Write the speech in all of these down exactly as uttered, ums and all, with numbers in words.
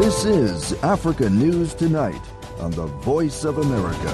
This is Africa News Tonight on the Voice of America.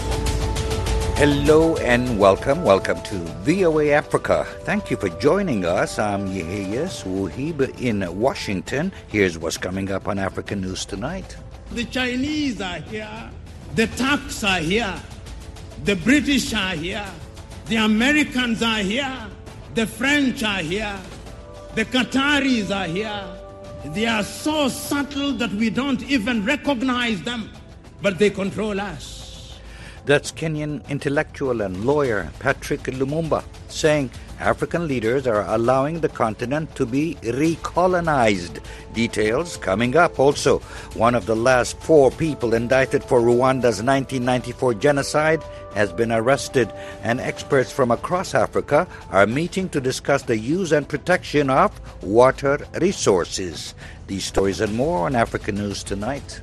Hello and welcome. Welcome to V O A Africa. Thank you for joining us. I'm Yeheyes Wuhib in Washington. Here's what's coming up on Africa News Tonight. The Chinese are here. The Turks are here. The British are here. The Americans are here. The French are here. The Qataris are here. They are so subtle that we don't even recognize them, but they control us. That's Kenyan intellectual and lawyer Patrick Lumumba saying African leaders are allowing the continent to be recolonized. Details coming up. Also, one of the last four people indicted for Rwanda's nineteen ninety-four genocide has been arrested, and experts from across Africa are meeting to discuss the use and protection of water resources. These stories and more on Africa News Tonight.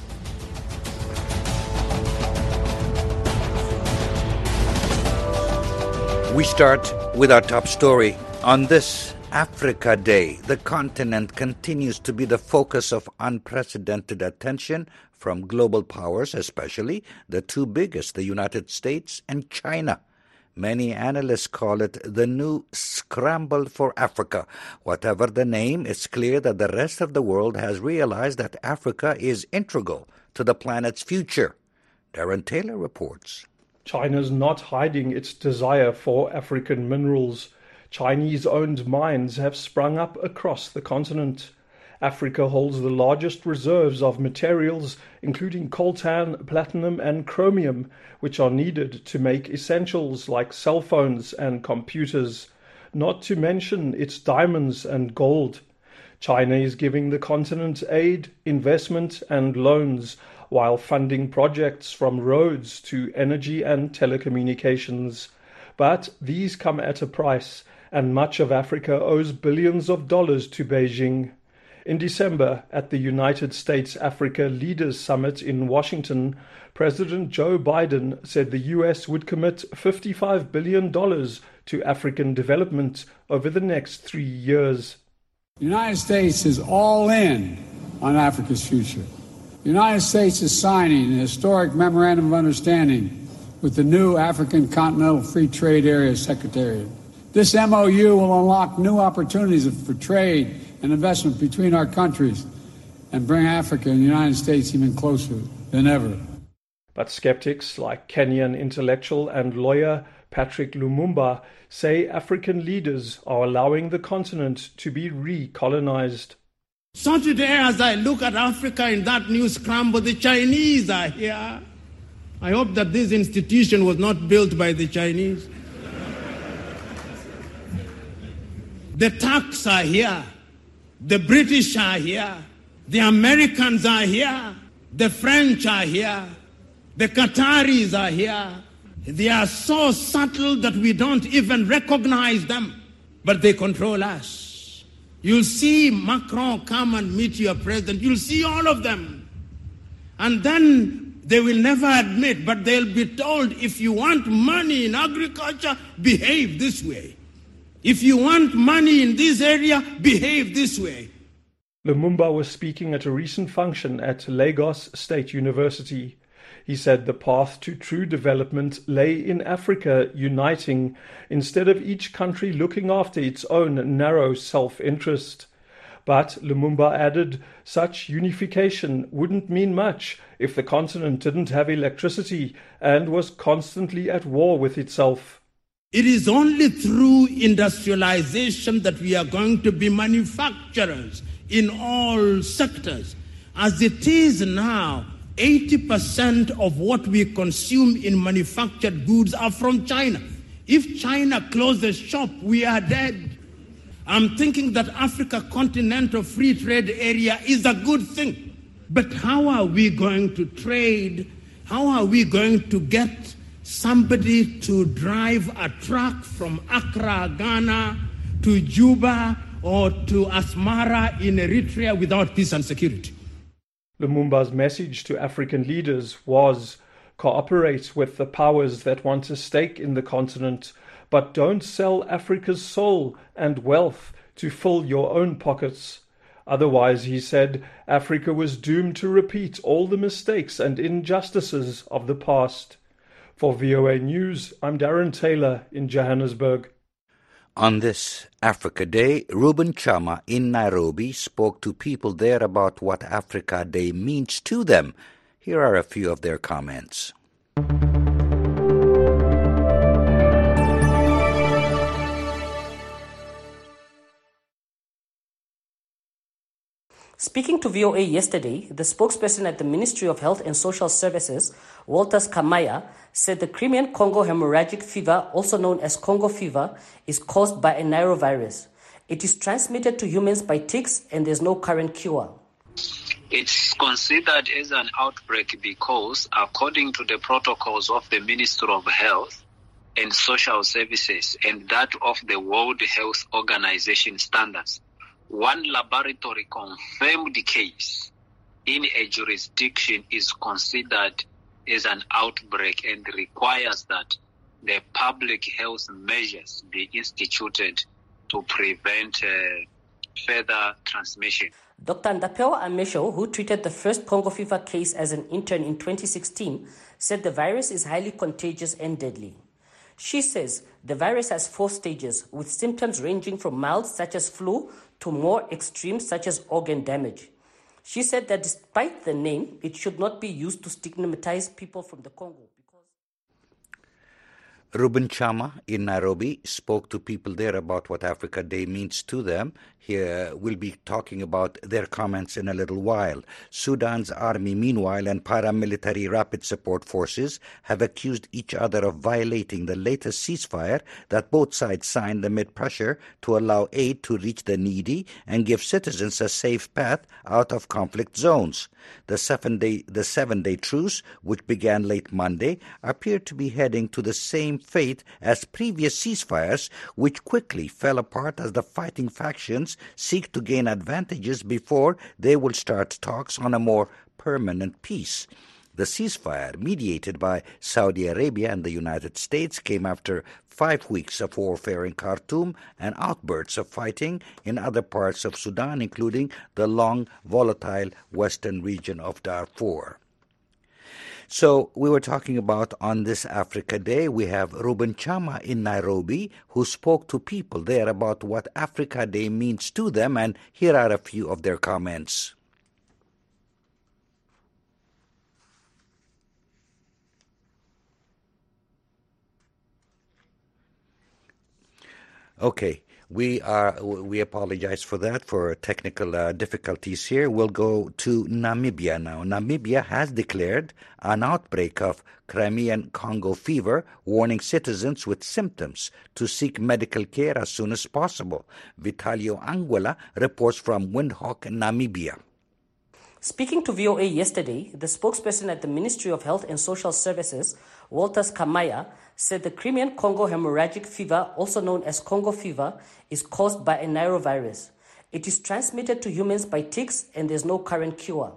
We start with our top story. On this Africa Day, the continent continues to be the focus of unprecedented attention from global powers, especially the two biggest, the United States and China. Many analysts call it the new scramble for Africa. Whatever the name, it's clear that the rest of the world has realized that Africa is integral to the planet's future. Darren Taylor reports. China's not hiding its desire for African minerals. Chinese-owned mines have sprung up across the continent. Africa holds the largest reserves of materials, including coltan, platinum and chromium, which are needed to make essentials like cell phones and computers, not to mention its diamonds and gold. China is giving the continent aid, investment and loans, while funding projects from roads to energy and telecommunications. But these come at a price, and much of Africa owes billions of dollars to Beijing. In December, at the United States-Africa Leaders Summit in Washington, President Joe Biden said the U S would commit fifty-five billion dollars to African development over the next three years. The United States is all in on Africa's future. The United States is signing an historic memorandum of understanding with the new African Continental Free Trade Area Secretariat. This M O U will unlock new opportunities for trade and investment between our countries and bring Africa and the United States even closer than ever. But skeptics like Kenyan intellectual and lawyer Patrick Lumumba say African leaders are allowing the continent to be recolonized. So today, as I look at Africa in that new scramble, the Chinese are here. I hope that this institution was not built by the Chinese. The Turks are here. The British are here. The Americans are here. The French are here. The Qataris are here. They are so subtle that we don't even recognize them, but they control us. You'll see Macron come and meet your president. You'll see all of them. And then they will never admit, but they'll be told, if you want money in agriculture, behave this way. If you want money in this area, behave this way. Lumumba was speaking at a recent function at Lagos State University. He said the path to true development lay in Africa uniting, instead of each country looking after its own narrow self-interest. But, Lumumba added, such unification wouldn't mean much if the continent didn't have electricity and was constantly at war with itself. It is only through industrialization that we are going to be manufacturers in all sectors. As it is now, eighty percent of what we consume in manufactured goods are from China. If China closes shop, we are dead. I'm thinking that Africa Continental Free Trade Area is a good thing. But how are we going to trade? How are we going to get somebody to drive a truck from Accra, Ghana, to Juba or to Asmara in Eritrea without peace and security? Lumumba's message to African leaders was, cooperate with the powers that want a stake in the continent, but don't sell Africa's soul and wealth to fill your own pockets. Otherwise, he said, Africa was doomed to repeat all the mistakes and injustices of the past. For V O A News, I'm Darren Taylor in Johannesburg. On this Africa Day, Reuben Chama in Nairobi spoke to people there about what Africa Day means to them. Here are a few of their comments. Speaking to V O A yesterday, the spokesperson at the Ministry of Health and Social Services, Walters Kamaya, said the Crimean Congo hemorrhagic fever, also known as Congo fever, is caused by a norovirus. It is transmitted to humans by ticks and there's no current cure. It's considered as an outbreak because, according to the protocols of the Ministry of Health and Social Services and that of the World Health Organization standards, one laboratory confirmed case in a jurisdiction is considered as an outbreak and requires that the public health measures be instituted to prevent uh, further transmission. Doctor Ndapewa Amesho, who treated the first Congo fever case as an intern in twenty sixteen, said the virus is highly contagious and deadly. She says the virus has four stages, with symptoms ranging from mild, such as flu, to more extreme, such as organ damage. She said that despite the name, it should not be used to stigmatize people from the Congo. Reuben Chama in Nairobi spoke to people there about what Africa Day means to them. Here we'll be talking about their comments in a little while. Sudan's army, meanwhile, and paramilitary rapid support forces have accused each other of violating the latest ceasefire that both sides signed amid pressure to allow aid to reach the needy and give citizens a safe path out of conflict zones. The seven-day, the seven-day truce, which began late Monday, appeared to be heading to the same fate as previous ceasefires, which quickly fell apart as the fighting factions seek to gain advantages before they will start talks on a more permanent peace. The ceasefire, mediated by Saudi Arabia and the United States, came after five weeks of warfare in Khartoum and outbursts of fighting in other parts of Sudan, including the long, volatile western region of Darfur. So we were talking about on this Africa Day, we have Reuben Chama in Nairobi, who spoke to people there about what Africa Day means to them, and here are a few of their comments. Okay, we are we apologize for that, for technical uh, difficulties here. We'll go to Namibia now. Namibia has declared an outbreak of Crimean Congo fever, warning citizens with symptoms to seek medical care as soon as possible. Vitalio Anguilla reports from Windhoek, Namibia. Speaking to V O A yesterday, the spokesperson at the Ministry of Health and Social Services, Walters Kamaya, said the Crimean Congo hemorrhagic fever, also known as Congo fever, is caused by a norovirus. It is transmitted to humans by ticks and there's no current cure.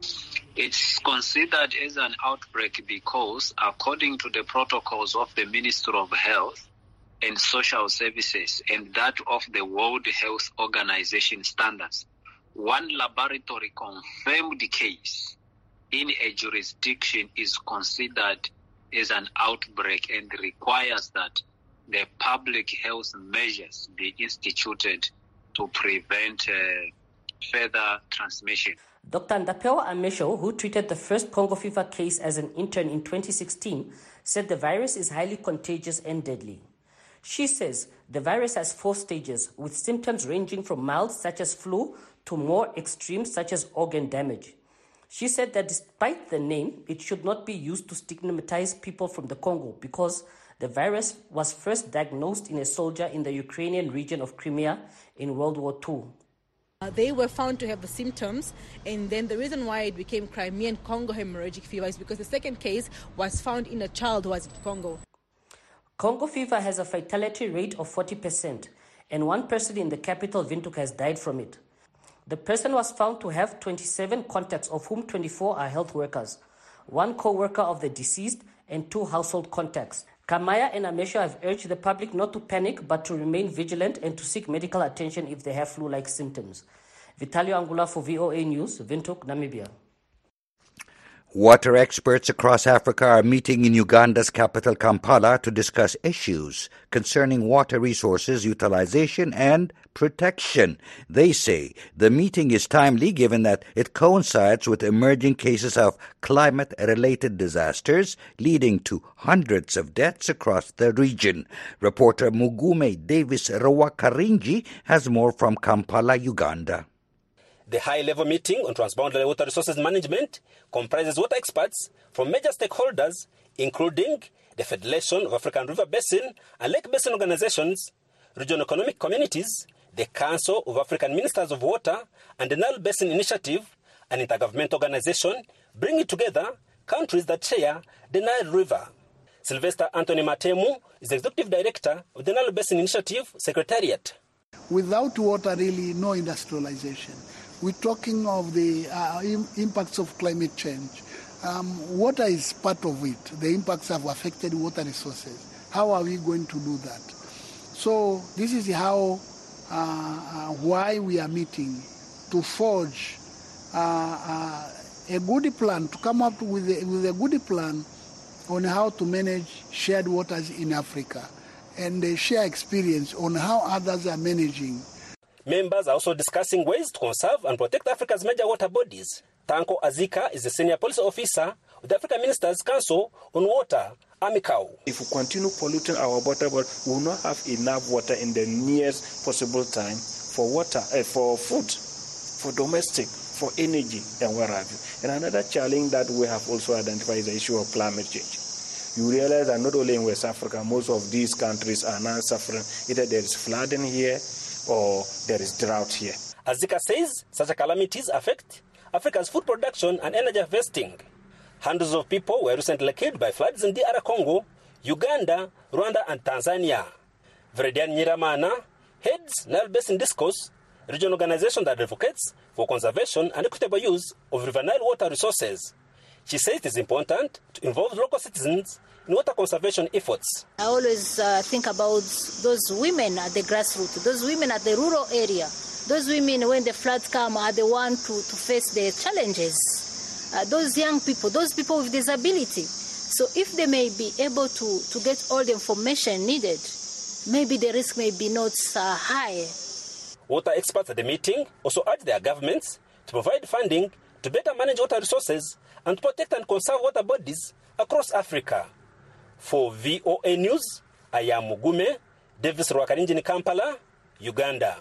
It's considered as an outbreak because, according to the protocols of the Ministry of Health and Social Services and that of the World Health Organization standards, one laboratory confirmed case in a jurisdiction is considered as an outbreak and requires that the public health measures be instituted to prevent uh, further transmission. Doctor Ndapewa Amesho, who treated the first Congo fever case as an intern in twenty sixteen, said the virus is highly contagious and deadly. She says the virus has four stages, with symptoms ranging from mild, such as flu, to more extreme, such as organ damage. She said that despite the name, it should not be used to stigmatize people from the Congo because the virus was first diagnosed in a soldier in the Ukrainian region of Crimea in World War Two. Uh, they were found to have the symptoms, and then the reason why it became Crimean Congo hemorrhagic fever is because the second case was found in a child who was in Congo. Congo fever has a fatality rate of forty percent, and one person in the capital, Windhoek, has died from it. The person was found to have twenty-seven contacts, of whom twenty-four are health workers, one co-worker of the deceased, and two household contacts. Kamaya and Amesho have urged the public not to panic but to remain vigilant and to seek medical attention if they have flu-like symptoms. Vitalio Angula for V O A News, Windhoek, Namibia. Water experts across Africa are meeting in Uganda's capital, Kampala, to discuss issues concerning water resources utilization and protection. They say the meeting is timely given that it coincides with emerging cases of climate-related disasters leading to hundreds of deaths across the region. Reporter Mugume Davis Rawakarinji has more from Kampala, Uganda. The high-level meeting on transboundary water resources management comprises water experts from major stakeholders, including the Federation of African River Basin and Lake Basin Organizations, regional economic communities, the Council of African Ministers of Water, and the Nile Basin Initiative, an intergovernmental organization bringing together countries that share the Nile River. Sylvester Anthony Matemu is the Executive Director of the Nile Basin Initiative Secretariat. Without water, really, no industrialization. We're talking of the uh, impacts of climate change. Um, water is part of it. The impacts have affected water resources. How are we going to do that? So this is how, uh, uh, why we are meeting, to forge uh, uh, a good plan, to come up with a, with a good plan on how to manage shared waters in Africa and uh, share experience on how others are managing. Members are also discussing ways to conserve and protect Africa's major water bodies. Tanko Azika is the Senior Policy Officer of the African Ministers' Council on Water, AMICAO. If we continue polluting our water, we will not have enough water in the nearest possible time for water, uh, for food, for domestic, for energy, and what have you. And another challenge that we have also identified is the issue of climate change. You realize that not only in West Africa, most of these countries are now suffering. Either there is flooding here, or there is drought here. Azika says such calamities affect Africa's food production and energy harvesting. Hundreds of people were recently killed by floods in D R Congo, Uganda, Rwanda, and Tanzania. Veridian Nyiramana heads Nile Basin Discourse, a regional organization that advocates for conservation and equitable use of River Nile water resources. She says it is important to involve local citizens in water conservation efforts. I always uh, think about those women at the grassroots, those women at the rural area. Those women, when the floods come, are the ones to, to face the challenges. Uh, those young people, those people with disability. So if they may be able to, to get all the information needed, maybe the risk may be not uh, high. Water experts at the meeting also urge their governments to provide funding to better manage water resources and protect and conserve water bodies across Africa. For V O A News, I am Mugume Davis Rwakarinji in Kampala, Uganda.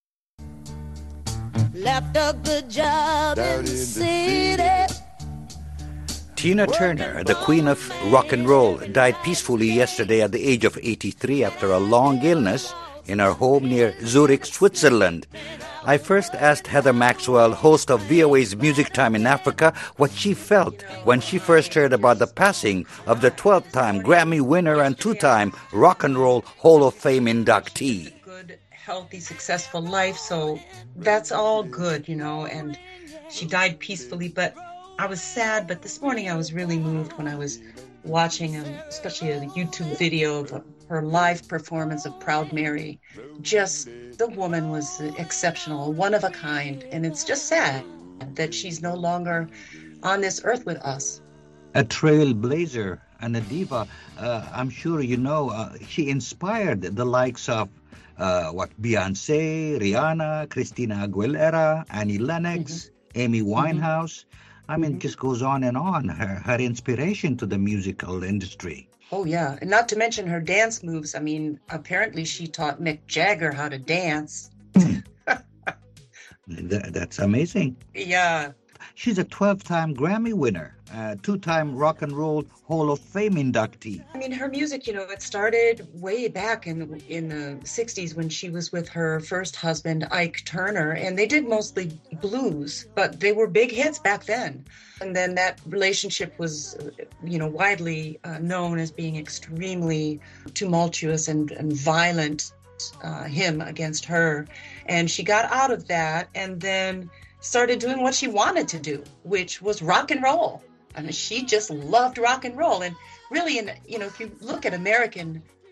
Left a good job in the city. Tina Turner, the queen of rock and roll, died peacefully yesterday at the age of eighty-three after a long illness in her home near Zurich, Switzerland. I first asked Heather Maxwell, host of V O A's Music Time in Africa, what she felt when she first heard about the passing of the twelfth-time Grammy winner and two-time Rock and Roll Hall of Fame inductee. Good, healthy, successful life, so that's all good, you know, and she died peacefully, but I was sad, but this morning I was really moved when I was watching, um, especially a YouTube video of her live performance of Proud Mary. Just, the woman was exceptional, one of a kind, and it's just sad that she's no longer on this earth with us. A trailblazer and a diva, uh, I'm sure you know, uh, she inspired the likes of uh, what Beyonce, Rihanna, Christina Aguilera, Annie Lennox, mm-hmm. Amy Winehouse. Mm-hmm. I mean, mm-hmm. it just goes on and on, her, her inspiration to the musical industry. Oh, yeah. And not to mention her dance moves. I mean, apparently she taught Mick Jagger how to dance. That, that's amazing. Yeah. She's a twelve-time Grammy winner, a two-time Rock and Roll Hall of Fame inductee. I mean, her music, you know, it started way back in the, in the sixties when she was with her first husband, Ike Turner, and they did mostly blues, but they were big hits back then. And then that relationship was, you know, widely uh, known as being extremely tumultuous and, and violent, uh, him against her. And she got out of that and then started doing what she wanted to do, which was rock and roll. I mean, she just loved rock and roll. And really, in, you know, if you look at American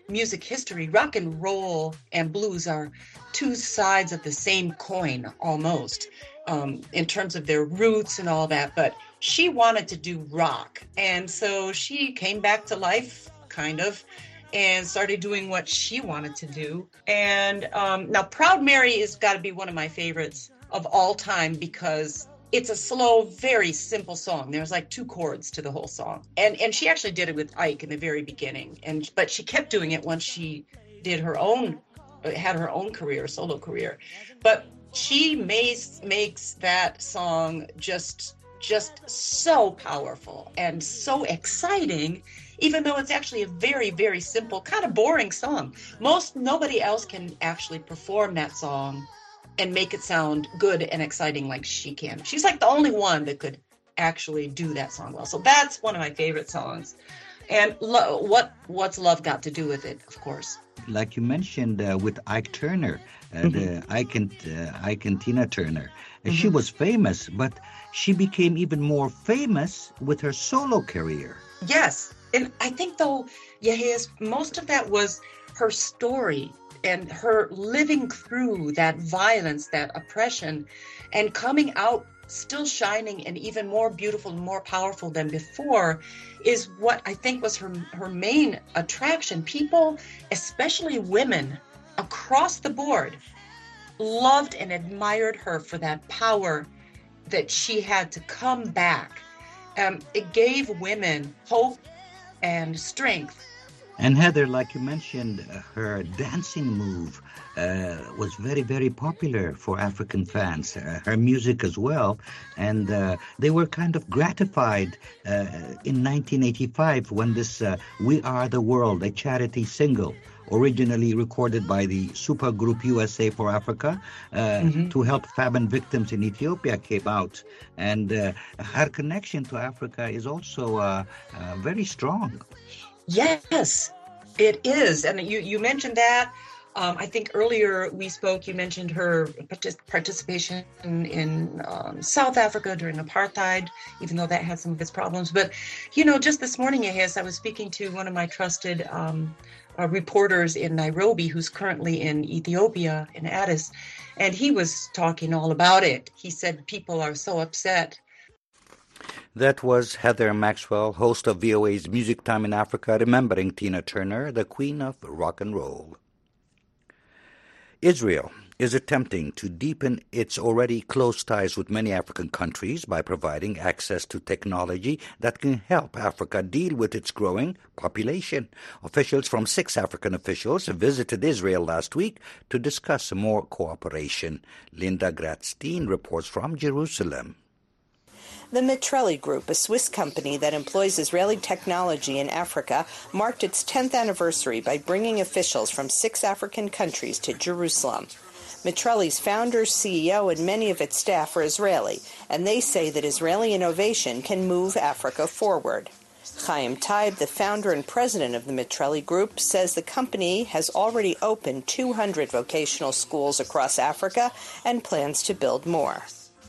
music history, rock and roll and blues are two sides of the same coin almost, um, in terms of their roots and all that. But she wanted to do rock. And so she came back to life, kind of, and started doing what she wanted to do. And um, now Proud Mary has got to be one of my favorites of all time because it's a slow, very simple song. There's like two chords to the whole song. And and she actually did it with Ike in the very beginning. And but she kept doing it once she did her own, had her own career, solo career. But she makes, makes that song just, just so powerful and so exciting, even though it's actually a very, very simple, kind of boring song. Most, nobody else can actually perform that song and make it sound good and exciting like she can. She's like the only one that could actually do that song well. So that's one of my favorite songs. And lo- what what's love got to do with it, of course? Like you mentioned uh, with Ike Turner, uh, mm-hmm. the Ike and, uh, Ike and Tina Turner. Uh, mm-hmm. She was famous, but she became even more famous with her solo career. Yes. And I think, though, Yehias, most of that was her story and her living through that violence, that oppression, and coming out still shining and even more beautiful and more powerful than before is what I think was her, her main attraction. People, especially women across the board, loved and admired her for that power that she had to come back. Um, it gave women hope and strength. And Heather, like you mentioned, uh, her dancing move uh, was very, very popular for African fans, uh, her music as well. And uh, they were kind of gratified uh, in nineteen eighty-five when this uh, We Are the World, a charity single, originally recorded by the supergroup U S A for Africa uh, mm-hmm. to help famine victims in Ethiopia, came out. And uh, her connection to Africa is also uh, uh, very strong. Yes, it is. And you, you mentioned that. Um, I think earlier we spoke, you mentioned her partic- participation in, in um, South Africa during apartheid, even though that had some of its problems. But, you know, just this morning, Yehias, I was speaking to one of my trusted um, uh, reporters in Nairobi, who's currently in Ethiopia, in Addis, and he was talking all about it. He said people are so upset. That was Heather Maxwell, host of V O A's Music Time in Africa, remembering Tina Turner, the queen of rock and roll. Israel is attempting to deepen its already close ties with many African countries by providing access to technology that can help Africa deal with its growing population. Officials from six African officials visited Israel last week to discuss more cooperation. Linda Gradstein reports from Jerusalem. The Mitrelli Group, a Swiss company that employs Israeli technology in Africa, marked its tenth anniversary by bringing officials from six African countries to Jerusalem. Mitrelli's founder, C E O, and many of its staff are Israeli, and they say that Israeli innovation can move Africa forward. Chaim Taib, the founder and president of the Mitrelli Group, says the company has already opened two hundred vocational schools across Africa and plans to build more.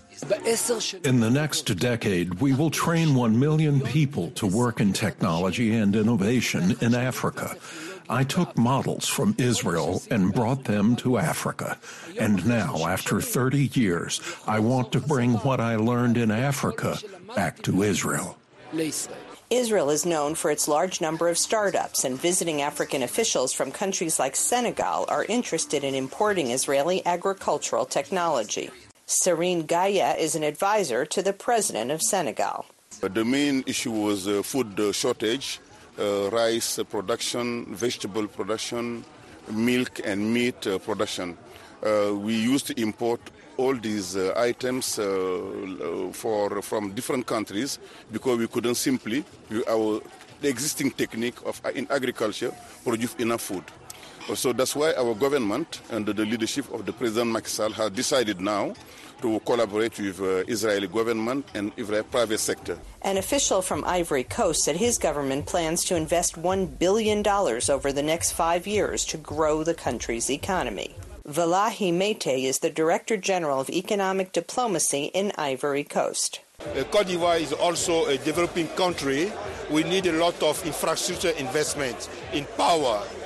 In the next decade, we will train one million people to work in technology and innovation in Africa. I took models from Israel and brought them to Africa. And now, after thirty years, I want to bring what I learned in Africa back to Israel. Israel is known for its large number of startups, and visiting African officials from countries like Senegal are interested in importing Israeli agricultural technology. Serene Gaia is an advisor to the president of Senegal. The main issue was uh, food uh, shortage, uh, rice production, vegetable production, milk and meat uh, production. Uh, we used to import all these uh, items uh, for from different countries because we couldn't simply, our the existing technique of in agriculture, produce enough food. So that's why our government, under the leadership of the President Macky Sall, has decided now to collaborate with uh, Israeli government and Israeli private sector. An official from Ivory Coast said his government plans to invest one billion dollars over the next five years to grow the country's economy. Valahi Mete is the Director General of Economic Diplomacy in Ivory Coast. Uh, Côte d'Ivoire is also a developing country. We need a lot of infrastructure investment in power,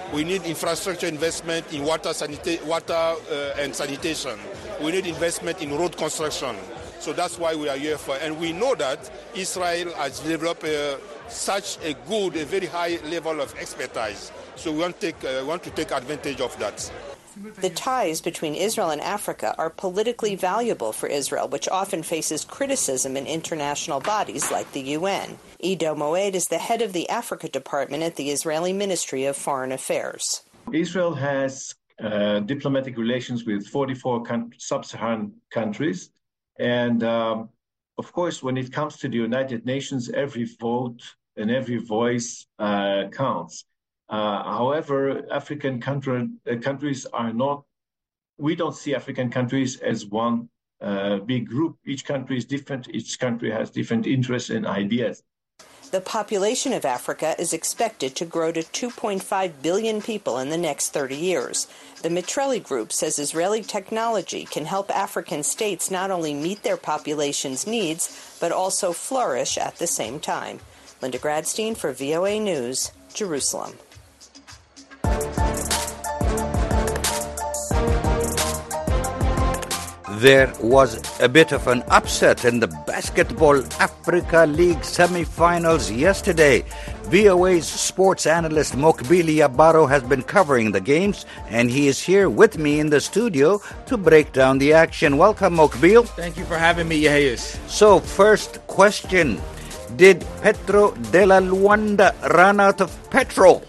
We need infrastructure investment in water, sanita- water uh, and sanitation. We need investment in road construction. So that's why we are here for. And we know that Israel has developed uh, such a good, a very high level of expertise. So we want to take, uh, want to take advantage of that. The ties between Israel and Africa are politically valuable for Israel, which often faces criticism in international bodies like the U N. Ido Moed is the head of the Africa Department at the Israeli Ministry of Foreign Affairs. Israel has uh, diplomatic relations with forty-four con- sub-Saharan countries. And, um, of course, when it comes to the United Nations, every vote and every voice uh, counts. Uh, however, African country, uh, countries are not, we don't see African countries as one uh, big group. Each country is different. Each country has different interests and ideas. The population of Africa is expected to grow to two point five billion people in the next thirty years. The Mitrelli Group says Israeli technology can help African states not only meet their population's needs, but also flourish at the same time. Linda Gradstein for V O A News, Jerusalem. There was a bit of an upset in the Basketball Africa League semi-finals yesterday. V O A's sports analyst Mokbili Yabaro has been covering the games, and he is here with me in the studio to break down the action. Welcome, Mokbil. Thank you for having me, Yahayas. So, first question. Did Petro de la Luanda run out of petrol?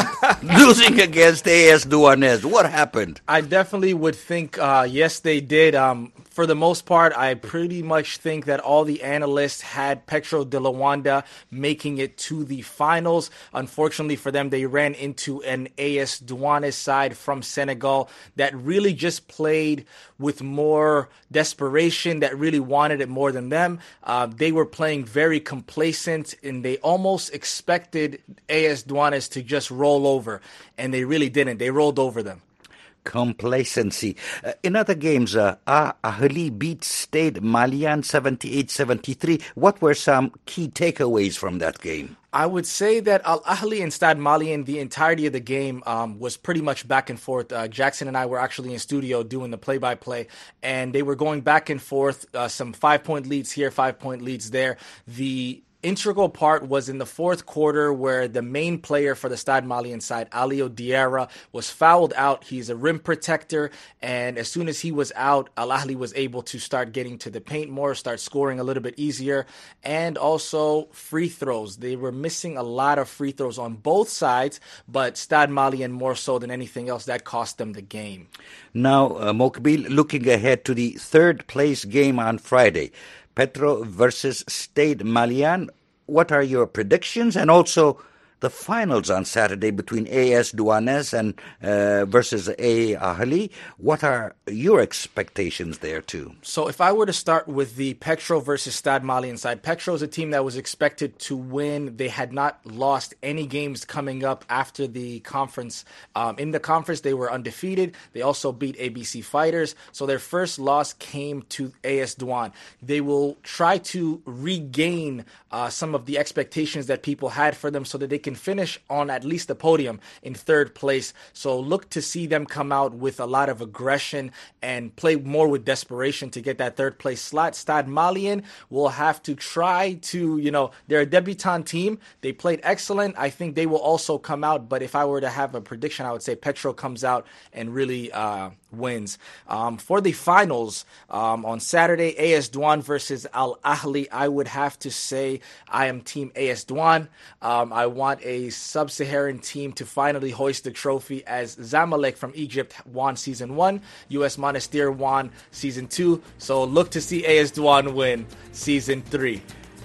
Losing against A S Douanes. What happened? I definitely would think, uh, yes, they did. Um, for the most part, I pretty much think that all the analysts had Petro de Luanda making it to the finals. Unfortunately for them, they ran into an A S Douanes side from Senegal that really just played with more desperation, that really wanted it more than them. Uh, they were playing very complacent, and they almost expected A S Douanes to just roll over, and they really didn't. They rolled over them. Complacency. Uh, in other games, uh, Ah Ahly beat Stade Malien seventy-eight seventy-three. What were some key takeaways from that game? I would say that Al Ahly and Stade Malien, the entirety of the game um, was pretty much back and forth. Uh, Jackson and I were actually in studio doing the play-by-play, and they were going back and forth, uh, some five-point leads here, five-point leads there. The integral part was in the fourth quarter where the main player for the Stade Malien side, Alio Diarra, was fouled out. He's a rim protector, and as soon as he was out, Al Ahly was able to start getting to the paint more, start scoring a little bit easier, and also free throws. They were missing a lot of free throws on both sides, but Stade Malien more so than anything else, that cost them the game. Now, uh, Mokbil, looking ahead to the third place game on Friday, Petro versus Stade Malien. What are your predictions? And also the finals on Saturday between A S Douanes and uh, versus A Ahly. What are your expectations there too? So if I were to start with the Petro versus Stade Malien side, Petro is a team that was expected to win. They had not lost any games coming up after the conference. Um, in the conference, they were undefeated. They also beat A B C Fighters. So their first loss came to A S Douanes. They will try to regain uh, some of the expectations that people had for them so that they can finish on at least the podium in third place. So look to see them come out with a lot of aggression and play more with desperation to get that third place slot. Stade Malien will have to try to, you know, they're a debutant team. They played excellent. I think they will also come out. But if I were to have a prediction, I would say Petro comes out and really uh, wins. Um, for the finals um, on Saturday, A S Douanes versus Al Ahly, I would have to say I am team A S Douanes. Um, I want a sub-Saharan team to finally hoist the trophy as Zamalek from Egypt won season one, U S Monastir won season two. So look to see A S Douanes win season three.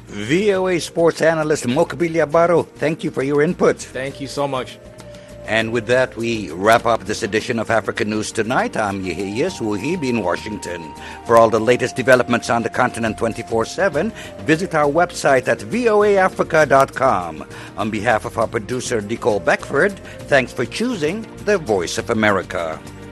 V O A sports analyst Mokbil Yabaro, thank you for your input. Thank you so much. And with that, we wrap up this edition of Africa News Tonight. I'm Yehiyas Wuhib in Washington. For all the latest developments on the continent twenty-four seven, visit our website at voa africa dot com. On behalf of our producer, Nicole Beckford, thanks for choosing the Voice of America.